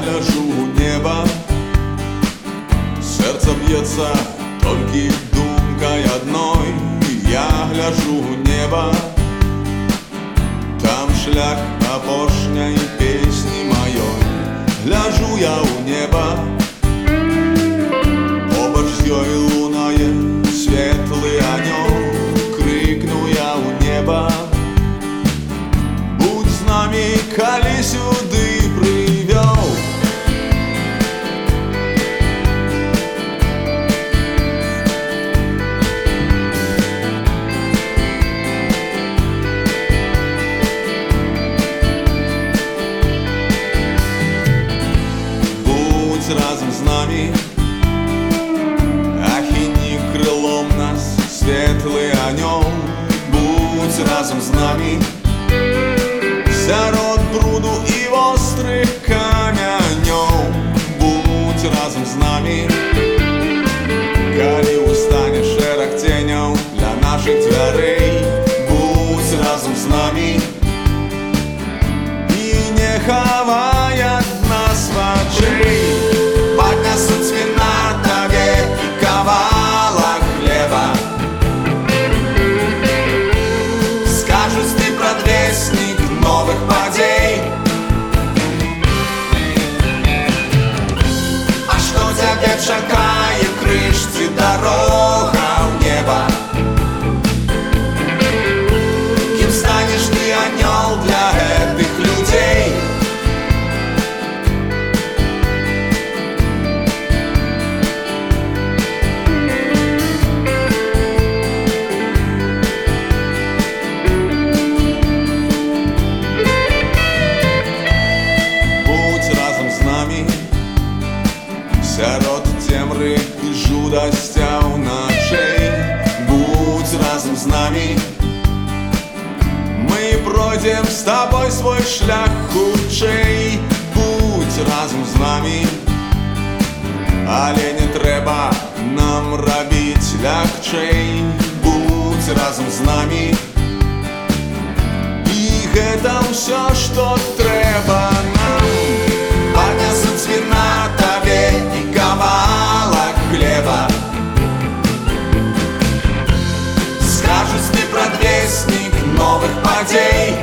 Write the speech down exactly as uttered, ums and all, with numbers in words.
гляжу у неба, серце б'ється тільки думкой одной. Я гляжу у неба, там шлях опошняй песни моей. Гляжу я у неба, побач з ёй лунає світлий анёл. Крикну я у неба, будь з нами, коли сюди привел. Разом з нами, ахини крилом нас, світлий анёл. Будь разом з нами, серед бруду і острих каменёв. Будь разом з нами, коли устане шерах тенёў для наших дверей. Будь разом з нами і не хавай ад нас вачэй. Поднесут свина тебе и ковалок хлеба, скажут, ты предвестник новых подей. А что тебе чакает, крышці дорога в небо? Кем станешь ты, анёл, для этих людей? Сярод темры и жудостяў ночей. Будь разом з нами, мы пройдем с тобой свой шлях хутчэй. Будь разом з нами, але не трэба нам рабіць лягчэй. Будь разом з нами, і гэта ўсё, што трэба нам. Поднесут свина тебе и ковалок хлеба, скажут, ты предвестник новых подей.